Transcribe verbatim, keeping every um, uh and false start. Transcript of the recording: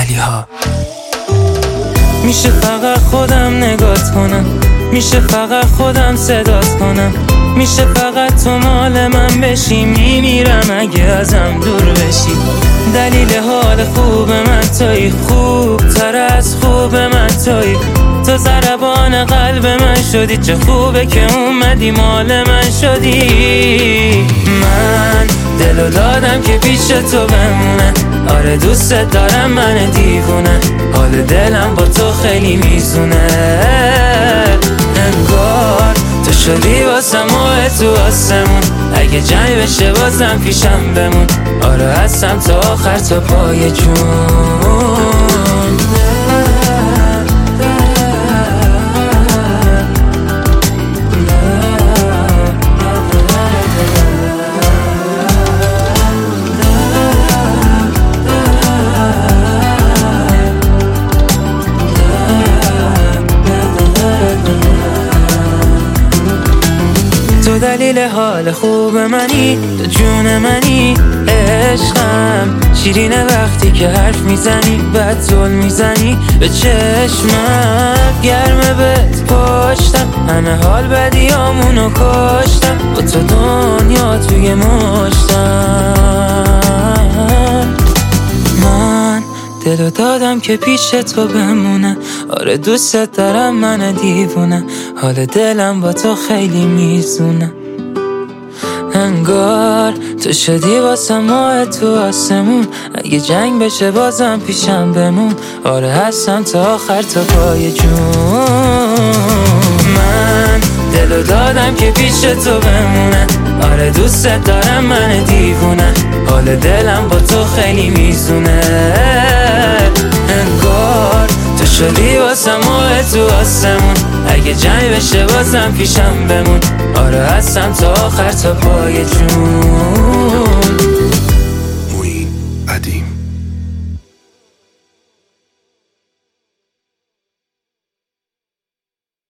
ولی ها. میشه فقط خودم نگات کنم، میشه فقط خودم صدات کنم، میشه فقط تو مال من بشی. میمیرم اگه ازم دور بشی. دلیل حال خوب من توی، خوب تر از خوب من توی. تو ضربان قلب من شدی، چه خوبه که اومدی مال من شدی. من دلو دادم که پیش تو بمونه، آره دوست دارم من دیوونه. حال دلم با تو خیلی میزونه، انگار تو شدی واسم ماه تو آسمون. اگه جنگ بشه بازم پیشم بمون، آره هستم تا آخر تا پای جون. تو دلیل حال خوب منی، تو جون منی، عشقم. شیرینه وقتی که حرف میزنی، بعد زل میزنی به چشمم. گرمه بهت پشتم، همه حال بدیامونو کشتم. با تو دنیا توی مشتم. من دلو دادم که پیش تو بمونه، آره دوست دارم من دیوونه. حال دلم با تو خیلی میزونه، انگار تو شدی واسه ماه تو آسمون. اگه جنگ بشه بازم پیشم بمون، آره هستم تا آخر تا پای جون. من دلو دادم که پیش تو بمونه، آره دوست دارم من دیوونه. حال دلم با تو خیلی میزونه، انگار تو شدی واسه ماه تو آسمون. اگه جنگ بشه بازم پیشم بمون، آره هستم تا آخر تا پای جون.